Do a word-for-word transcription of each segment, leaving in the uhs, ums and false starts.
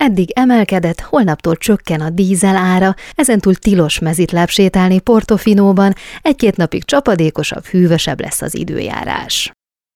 Eddig emelkedett, holnaptól csökken a dízel ára, ezentúl tilos mezitláb sétálni Portofinóban, egy-két napig csapadékosabb, hűvösebb lesz az időjárás.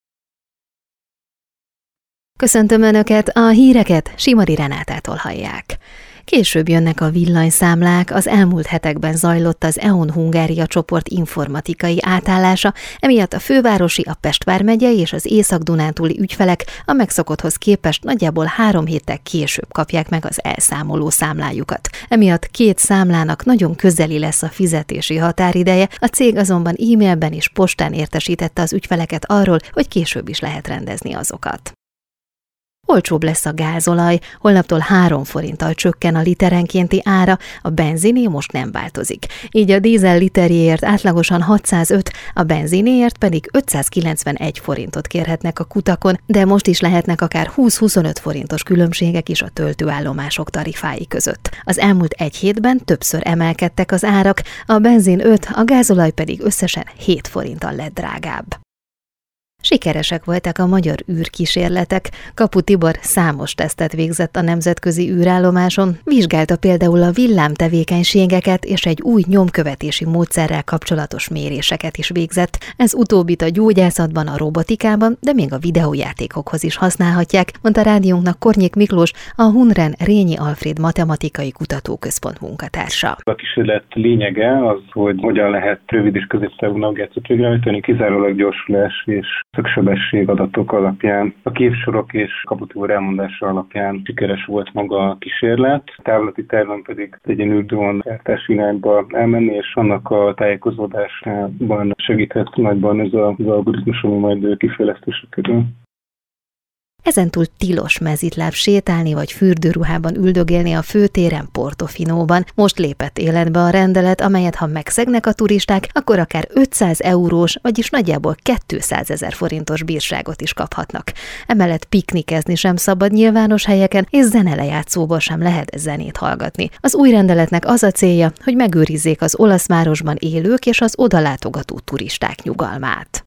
Köszöntöm Önöket, a híreket Simari Renátától hallják. Később jönnek a villanyszámlák, az elmúlt hetekben zajlott az e on Hungária csoport informatikai átállása, emiatt a fővárosi, a Pest vármegyei és az észak-dunántúli ügyfelek a megszokotthoz képest nagyjából három héttel később kapják meg az elszámoló számlájukat. Emiatt két számlának nagyon közeli lesz a fizetési határideje, a cég azonban e-mailben és postán értesítette az ügyfeleket arról, hogy később is lehet rendezni azokat. Olcsóbb lesz a gázolaj, holnaptól három forinttal csökken a literenkénti ára, a benziné most nem változik. Így a dízel literjéért átlagosan hatszázöt, a benzinéért pedig ötszázkilencvenegy forintot kérhetnek a kutakon, de most is lehetnek akár húsz-huszonöt forintos különbségek is a töltőállomások tarifái között. Az elmúlt egy hétben többször emelkedtek az árak, a benzin öt, a gázolaj pedig összesen hét forinttal lett drágább. Sikeresek voltak a magyar űrkísérletek. Kapu Tibor számos tesztet végzett a nemzetközi űrállomáson, vizsgálta például a villámtevékenységeket és egy új nyomkövetési módszerrel kapcsolatos méréseket is végzett. Ez utóbbit a gyógyászatban, a robotikában, de még a videójátékokhoz is használhatják, mondta rádiónknak Kornyék Miklós, a Hunren Rényi Alfréd Matematikai Kutatóközpont munkatársa. A kísérlet lényege az, hogy hogyan lehet rövid és középtávú navigációt végrehajtani, kizárólag gyorsulás és szaksebesség adatok alapján. A képsorok és Kapu Tibor elmondása alapján sikeres volt maga a kísérlet. A távlati terven pedig egy űrdrón gyártási irányba elmenni, és annak a tájékozódásában segíthet nagyban ez az algoritmus, ami majd kifejlesztésre kerül. Ezentúl tilos mezitláb sétálni vagy fürdőruhában üldögélni a főtéren Portofinóban. Most lépett életbe a rendelet, amelyet ha megszegnek a turisták, akkor akár ötszáz eurós, vagyis nagyjából kétszázezer forintos bírságot is kaphatnak. Emellett piknikezni sem szabad nyilvános helyeken, és zenelejátszóból sem lehet zenét hallgatni. Az új rendeletnek az a célja, hogy megőrizzék az olasz városban élők és az odalátogató turisták nyugalmát.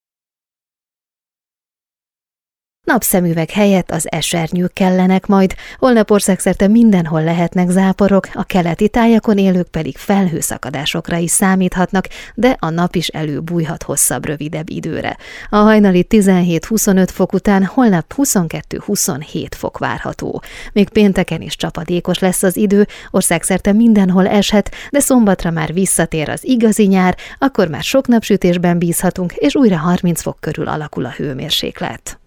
Napszemüveg helyett az esernyők kellenek majd, holnap országszerte mindenhol lehetnek záporok, a keleti tájakon élők pedig felhőszakadásokra is számíthatnak, de a nap is előbújhat hosszabb, rövidebb időre. A hajnali tizenhét-huszonöt fok után holnap huszonkettő-huszonhét fok várható. Még pénteken is csapadékos lesz az idő, országszerte mindenhol eshet, de szombatra már visszatér az igazi nyár, akkor már sok napsütésben bízhatunk, és újra harminc fok körül alakul a hőmérséklet.